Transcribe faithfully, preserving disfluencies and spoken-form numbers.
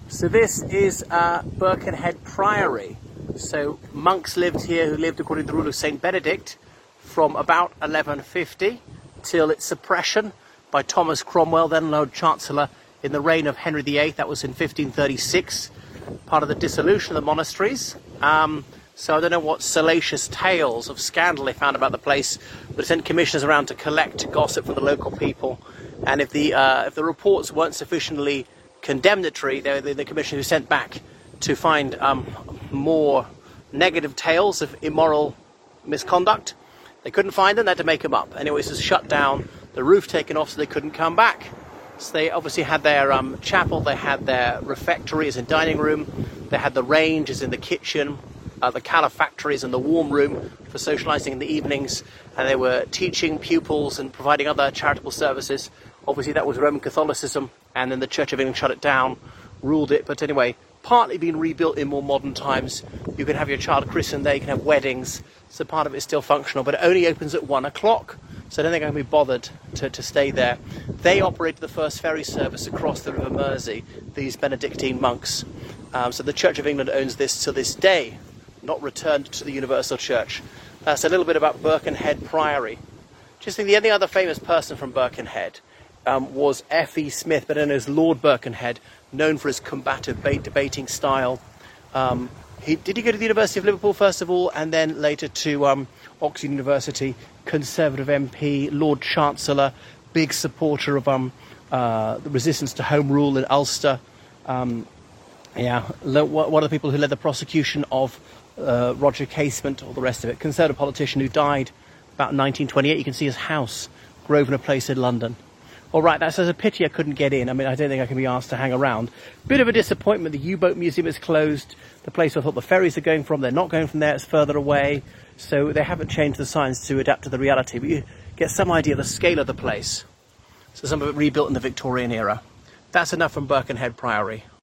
So this is uh, Birkenhead Priory. So monks lived here who lived according to the rule of Saint Benedict from about eleven fifty till its suppression by Thomas Cromwell, then Lord Chancellor, in the reign of Henry the eighth. That was in fifteen thirty-six, part of the dissolution of the monasteries. Um, so I don't know what salacious tales of scandal they found about the place, but sent commissioners around to collect gossip from the local people. And if the uh, if the reports weren't sufficiently condemnatory, they were the commissioners who sent back to find um, more negative tales of immoral misconduct. They couldn't find them, they had to make them up. Anyway, this is shut down, the roof taken off so they couldn't come back. So they obviously had their um, chapel, they had their refectory as in dining room, they had the range as in the kitchen, uh, the calefactories and the warm room for socialising in the evenings, and they were teaching pupils and providing other charitable services. Obviously that was Roman Catholicism, and then the Church of England shut it down, ruled it. But anyway, partly been rebuilt in more modern times. You can have your child christened there, you can have weddings, so part of it is still functional, but it only opens at one o'clock, so I don't think I can be bothered to, to stay there. They operated the first ferry service across the River Mersey, these Benedictine monks. Um, so the Church of England owns this to this day, not returned to the Universal Church. That's a little bit about Birkenhead Priory. Just think the only other famous person from Birkenhead um, was F E Smith, better known as Lord Birkenhead, known for his combative debating style. Um, he, did he go to the University of Liverpool first of all, and then later to um, Oxford University, Conservative M P, Lord Chancellor, big supporter of um, uh, the resistance to Home Rule in Ulster. Um, yeah, one of the people who led the prosecution of uh, Roger Casement, all the rest of it. Conservative politician who died about nineteen twenty-eight. You can see his house, Grosvenor Place in London. All right, that's a pity I couldn't get in. I mean, I don't think I can be asked to hang around. Bit of a disappointment. The U-boat museum is closed. The place I thought the ferries are going from, they're not going from there. It's further away. So they haven't changed the signs to adapt to the reality. But you get some idea of the scale of the place. So some of it rebuilt in the Victorian era. That's enough from Birkenhead Priory.